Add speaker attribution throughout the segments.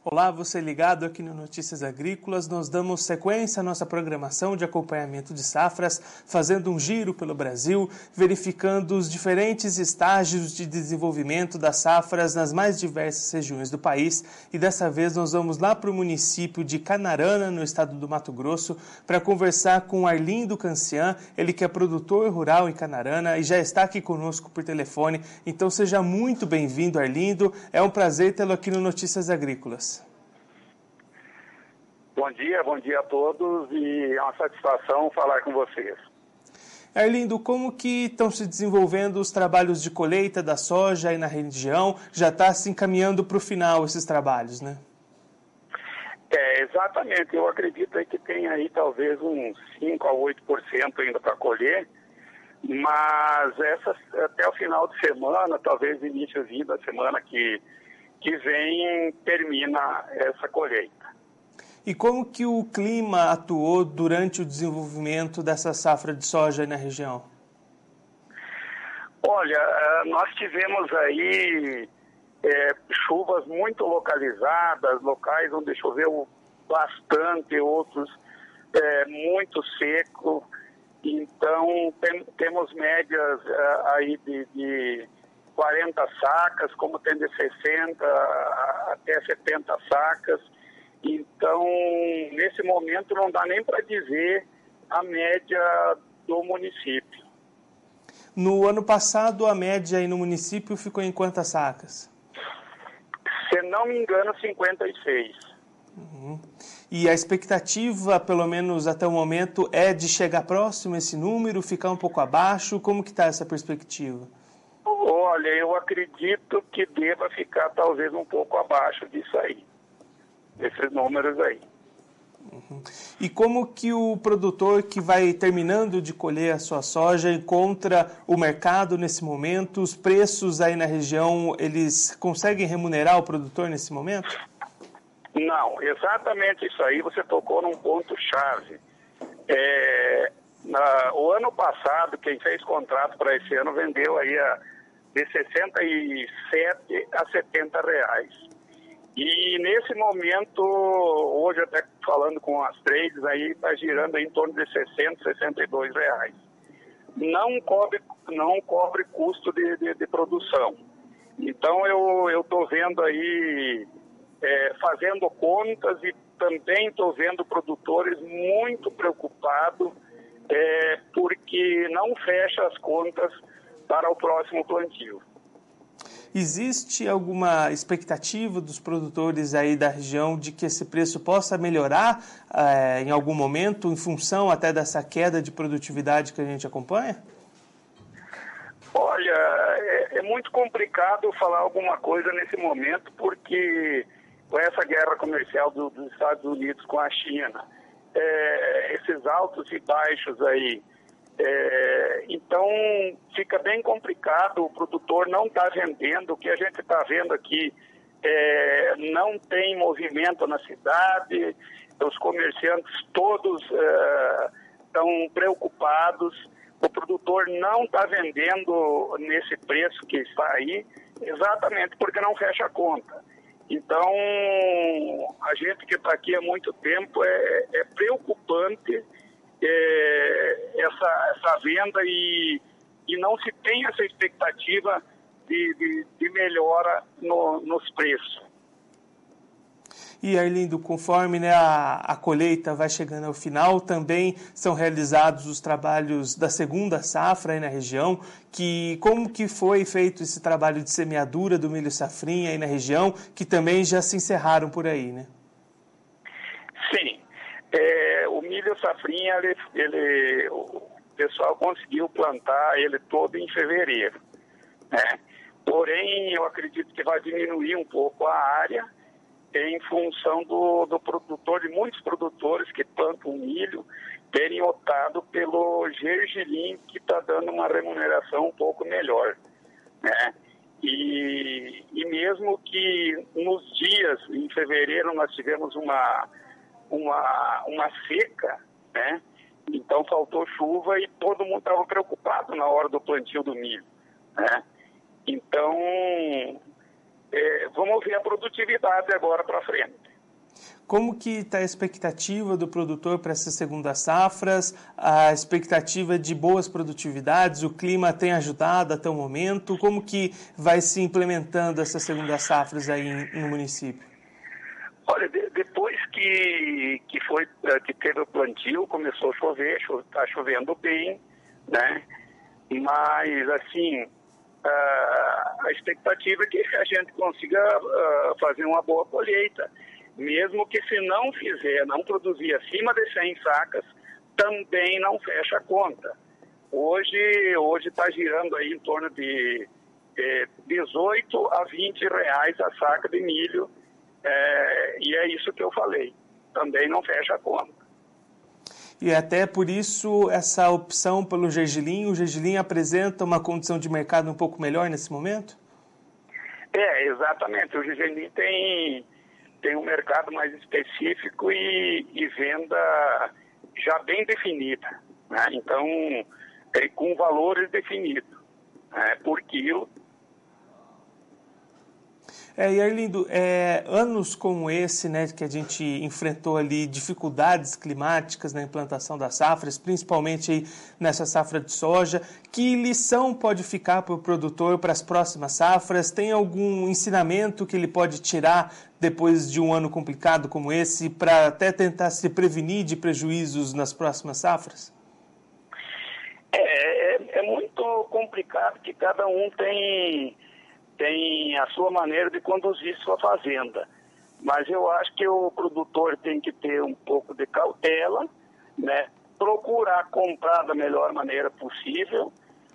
Speaker 1: Olá, você ligado aqui no Notícias Agrícolas. Nós damos sequência à nossa programação de acompanhamento de safras, fazendo um giro pelo Brasil, verificando os diferentes estágios de desenvolvimento das safras nas mais diversas regiões do país. E dessa vez nós vamos lá para o município de Canarana, no estado do Mato Grosso, para conversar com Arlindo Cancian, ele que é produtor rural em Canarana e já está aqui conosco por telefone. Então seja muito bem-vindo, Arlindo. É um prazer tê-lo aqui no Notícias Agrícolas.
Speaker 2: Bom dia a todos e é uma satisfação falar com vocês.
Speaker 1: Arlindo, como que estão se desenvolvendo os trabalhos de colheita da soja aí na região? Já está se encaminhando para o final esses trabalhos, né?
Speaker 2: Exatamente. Eu acredito aí que tem aí talvez uns 5 a 8% ainda para colher, mas até o final de semana, talvez iníciozinho da semana que vem, termina essa colheita.
Speaker 1: E como que o clima atuou durante o desenvolvimento dessa safra de soja aí na região?
Speaker 2: Olha, nós tivemos aí chuvas muito localizadas, locais onde choveu bastante, outros muito seco. Então, temos médias aí de 40 sacas, como tem de 60 até 70 sacas. Então, nesse momento, não dá nem para dizer a média do município.
Speaker 1: No ano passado, a média aí no município ficou em quantas sacas?
Speaker 2: Se não me engano, 56.
Speaker 1: Uhum. E a expectativa, pelo menos até o momento, é de chegar próximo a esse número, ficar um pouco abaixo? Como que está essa perspectiva?
Speaker 2: Olha, eu acredito que deva ficar talvez um pouco abaixo disso aí. Esses números aí.
Speaker 1: Uhum. E como que o produtor que vai terminando de colher a sua soja encontra o mercado nesse momento? Os preços aí na região, eles conseguem remunerar o produtor nesse momento?
Speaker 2: Não, exatamente isso aí, você tocou num ponto-chave. O ano passado, quem fez contrato para esse ano vendeu aí de 67 a 70 reais. E nesse momento, hoje até falando com as trades, aí está girando aí em torno de 60, 62 reais. Não cobre custo de produção. Então eu estou vendo aí, fazendo contas e também estou vendo produtores muito preocupados porque não fecha as contas para o próximo plantio.
Speaker 1: Existe alguma expectativa dos produtores aí da região de que esse preço possa melhorar em algum momento, em função até dessa queda de produtividade que a gente acompanha?
Speaker 2: Olha, é muito complicado falar alguma coisa nesse momento, porque com essa guerra comercial dos Estados Unidos com a China, esses altos e baixos aí, então fica bem complicado, o produtor não está vendendo, o que a gente está vendo aqui não tem movimento na cidade, os comerciantes todos estão preocupados, o produtor não está vendendo nesse preço que está aí, exatamente porque não fecha a conta. Então, a gente que está aqui há muito tempo é preocupante essa venda e não se tem essa expectativa de melhora nos preços.
Speaker 1: E, Arlindo, conforme a colheita vai chegando ao final, também são realizados os trabalhos da segunda safra aí na região. Como que foi feito esse trabalho de semeadura do milho safrinha aí na região, que também já se encerraram por aí, né?
Speaker 2: Sim. O milho safrinha, o pessoal conseguiu plantar ele todo em fevereiro, né? Porém, eu acredito que vai diminuir um pouco a área em função do produtor, de muitos produtores que plantam milho, terem optado pelo gergelim, que está dando uma remuneração um pouco melhor, né? E mesmo que nos dias, em fevereiro, nós tivemos uma seca, né? Então faltou chuva e todo mundo estava preocupado na hora do plantio do milho, né? Então vamos ver a produtividade agora para frente.
Speaker 1: Como que está a expectativa do produtor para essas segundas safras, a expectativa de boas produtividades, o clima tem ajudado até o momento, como que vai se implementando essas segundas safras aí no município?
Speaker 2: Olha, depois que teve o plantio, começou a chover, está chovendo bem, né? Mas, assim, a expectativa é que a gente consiga fazer uma boa colheita. Mesmo que se não produzir acima de 100 sacas, também não fecha a conta. Hoje está girando aí em torno de 18 a 20 reais a saca de milho, e é isso que eu falei, também não fecha a conta.
Speaker 1: E até por isso essa opção pelo gergelim, o gergelim apresenta uma condição de mercado um pouco melhor nesse momento?
Speaker 2: Exatamente, o gergelim tem um mercado mais específico e venda já bem definida, né? Então, com valores definidos, né, por quilo.
Speaker 1: E Arlindo, anos como esse, né, que a gente enfrentou ali dificuldades climáticas na implantação das safras, principalmente aí nessa safra de soja, que lição pode ficar para o produtor para as próximas safras? Tem algum ensinamento que ele pode tirar depois de um ano complicado como esse para até tentar se prevenir de prejuízos nas próximas safras?
Speaker 2: É muito complicado que cada um tem a sua maneira de conduzir sua fazenda. Mas eu acho que o produtor tem que ter um pouco de cautela, né? Procurar comprar da melhor maneira possível.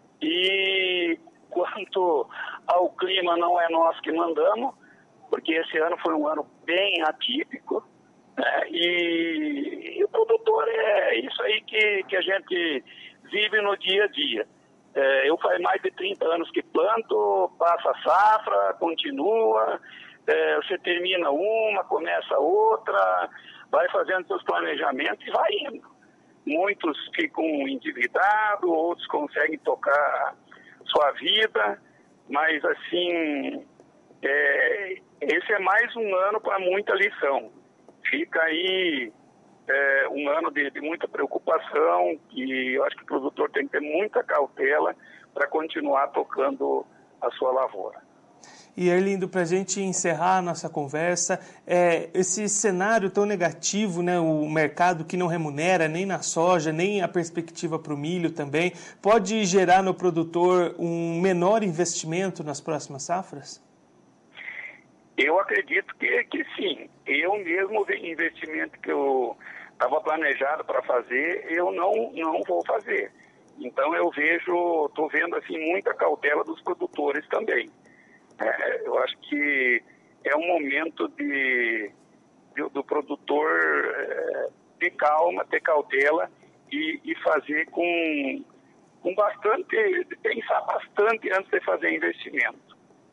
Speaker 2: E quanto ao clima, não é nós que mandamos, porque esse ano foi um ano bem atípico, né? E o produtor é isso aí que a gente vive no dia a dia. Eu faz mais de 30 anos que planto, passa a safra, continua, você termina uma, começa outra, vai fazendo seus planejamentos e vai indo. Muitos ficam endividados, outros conseguem tocar sua vida, mas assim, esse é mais um ano para muita lição. Fica aí um ano de muita preocupação, e eu acho que o produtor tem que ter muita cautela para continuar tocando a sua lavoura.
Speaker 1: E Arlindo, para a gente encerrar a nossa conversa, esse cenário tão negativo, né, o mercado que não remunera nem na soja, nem a perspectiva para o milho também, pode gerar no produtor um menor investimento nas próximas safras?
Speaker 2: Eu acredito que sim. Eu mesmo, o investimento que eu estava planejado para fazer, eu não vou fazer. Então estou vendo assim muita cautela dos produtores também. Eu acho que é um momento do produtor ter calma, ter cautela e fazer com bastante, pensar bastante antes de fazer investimento.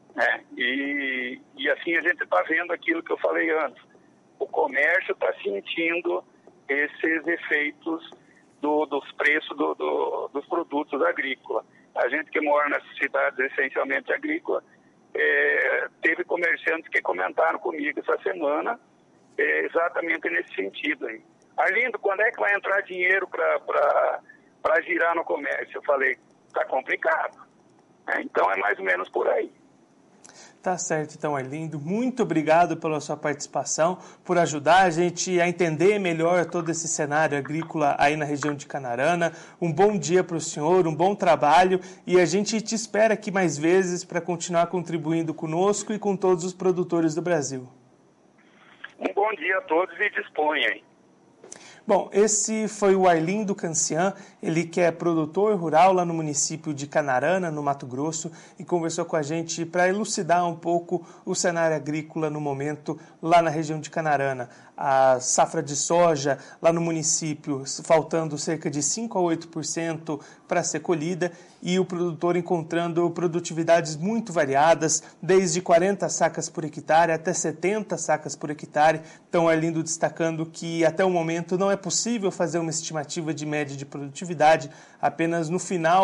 Speaker 2: E assim a gente está vendo aquilo que eu falei antes. O comércio está sentindo esses efeitos dos preços dos produtos agrícolas. A gente que mora nessas cidades essencialmente agrícolas, teve comerciantes que comentaram comigo essa semana exatamente nesse sentido aí. Arlindo, quando é que vai entrar dinheiro para girar no comércio? Eu falei, está complicado. Então é mais ou menos por aí.
Speaker 1: Tá certo, então, Arlindo. Muito obrigado pela sua participação, por ajudar a gente a entender melhor todo esse cenário agrícola aí na região de Canarana. Um bom dia para o senhor, um bom trabalho, e a gente te espera aqui mais vezes para continuar contribuindo conosco e com todos os produtores do Brasil.
Speaker 2: Um bom dia a todos e disponham.
Speaker 1: Bom, esse foi o Arlindo Cancian, ele que é produtor rural lá no município de Canarana, no Mato Grosso, e conversou com a gente para elucidar um pouco o cenário agrícola no momento lá na região de Canarana. A safra de soja lá no município faltando cerca de 5 a 8% para ser colhida, e o produtor encontrando produtividades muito variadas, desde 40 sacas por hectare até 70 sacas por hectare. Então, Arlindo destacando que até o momento não é possível fazer uma estimativa de média de produtividade, apenas no final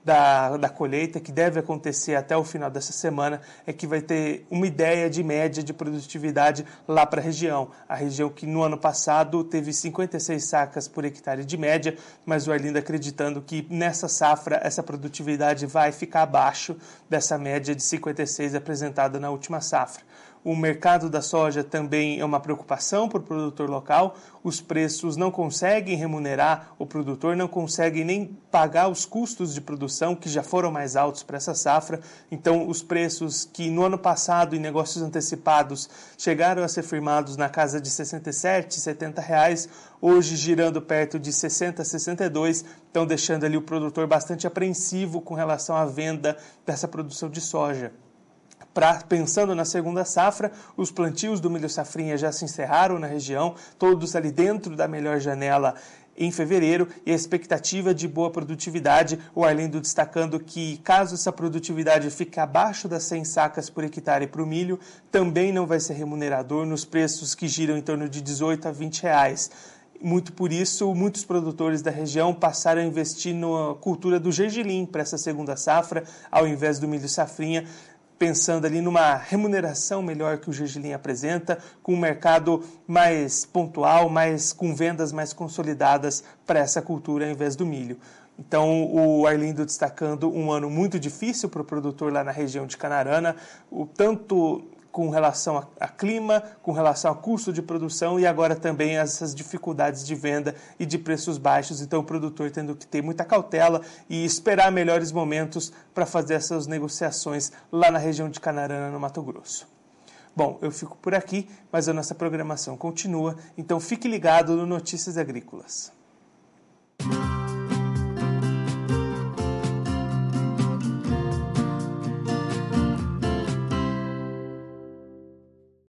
Speaker 1: da colheita, que deve acontecer até o final dessa semana, é que vai ter uma ideia de média de produtividade lá para a região que no ano passado teve 56 sacas por hectare de média, mas o Arlindo acreditando que nessa safra essa produtividade vai ficar abaixo dessa média de 56 apresentada na última safra. O mercado da soja também é uma preocupação para o produtor local. Os preços não conseguem remunerar o produtor, não conseguem nem pagar os custos de produção, que já foram mais altos para essa safra. Então, os preços que no ano passado, em negócios antecipados, chegaram a ser firmados na casa de R$ 67, R$ 70, hoje girando perto de 60, 62, estão deixando ali o produtor bastante apreensivo com relação à venda dessa produção de soja. Pensando na segunda safra, os plantios do milho safrinha já se encerraram na região, todos ali dentro da melhor janela em fevereiro, e a expectativa de boa produtividade, o Arlindo destacando que caso essa produtividade fique abaixo das 100 sacas por hectare para o milho, também não vai ser remunerador nos preços que giram em torno de 18 a 20 reais. Muito por isso, muitos produtores da região passaram a investir na cultura do gergelim para essa segunda safra, ao invés do milho safrinha, pensando ali numa remuneração melhor que o gergelim apresenta, com um mercado mais pontual, com vendas mais consolidadas para essa cultura ao invés do milho. Então, o Arlindo destacando um ano muito difícil para o produtor lá na região de Canarana, tanto com relação a clima, com relação a custo de produção e agora também essas dificuldades de venda e de preços baixos. Então, o produtor tendo que ter muita cautela e esperar melhores momentos para fazer essas negociações lá na região de Canarana, no Mato Grosso. Bom, eu fico por aqui, mas a nossa programação continua, então fique ligado no Notícias Agrícolas.